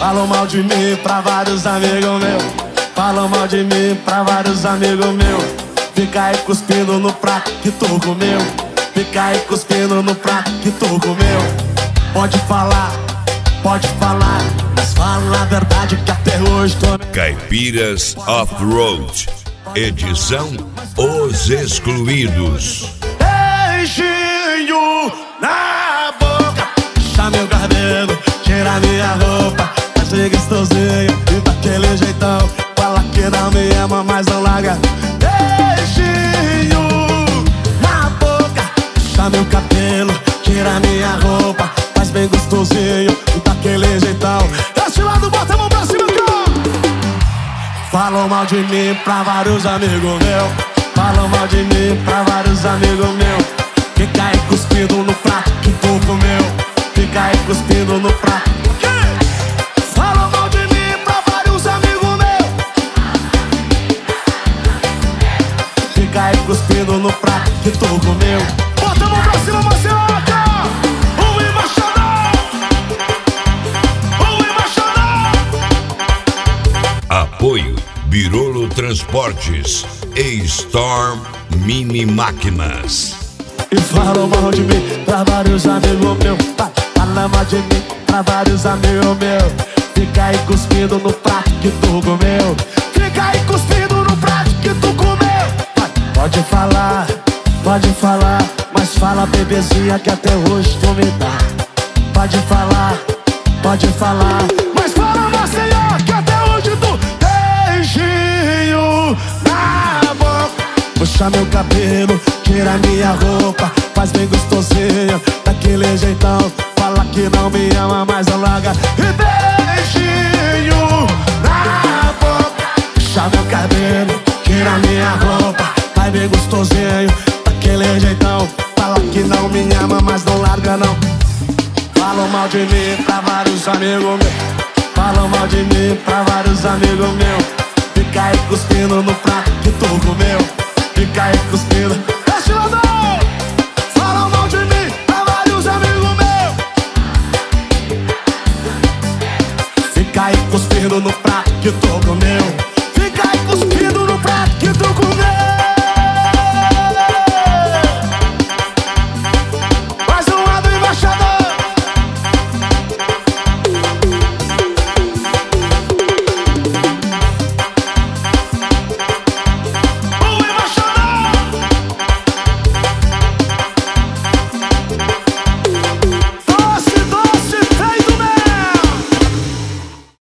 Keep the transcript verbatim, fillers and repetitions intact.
Falam mal de mim pra vários amigos meus. Falam mal de mim pra vários amigos meus. Fica aí cuspindo no prato que tu comeu. Fica aí cuspindo no prato que tu comeu. Pode falar, pode falar, mas fala a verdade que até hoje tô... Caipiras Off-Road, edição Os Excluídos. Beijinho na boca, puxa meu cabelo, tira minha roupa, faz ser gostosinho e daquele jeitão. Fala que não me ama, mas não larga. Beijinho na boca, puxa meu cabelo, tira minha roupa, faz bem gostosinho e daquele jeitão. Esse lado, bota a mão pra cima, cara. Falam mal de mim pra vários amigos meus. Falam mal de mim pra vários amigos meus. Fica aí cuspindo no prato que tu comeu. Fica aí cuspindo no prato. Falam mal de mim pra vários amigos meus. Fica aí cuspindo no prato que tu comeu. Bota a mão pra cima, Marcelaca. O embaixador. O embaixador. Apoio Birolo Transportes e Storm Mini Máquinas. E falam mal de mim pra vários amigos meus. Falam mal de mim pra vários amigos meus. Fica aí cuspindo no prato que tu comeu. Fica aí cuspindo no prato que tu comeu. Vai, pode falar, pode falar, mas fala, bebezinha, que até hoje tu me dá. Pode falar, pode falar, mas fala, Maceió, que até hoje tu... Beijinho na boca, puxa meu cabelo, tira minha roupa, faz bem gostosinho, daquele jeitão. Fala que não me ama, mas não larga. E beijinho na boca, puxa meu cabelo, tira minha roupa, faz bem gostosinho, daquele jeitão. Fala que não me ama, mas não larga não. Falam mal de mim pra vários amigos meus. Falam mal de mim pra vários amigos meus. Fica aí cuspindo no prato que tu comeu. Fica aí cuspindo. Esse lado! Falam mal de mim pra vários amigos meus. Fica aí cuspindo no prato que tu comeu.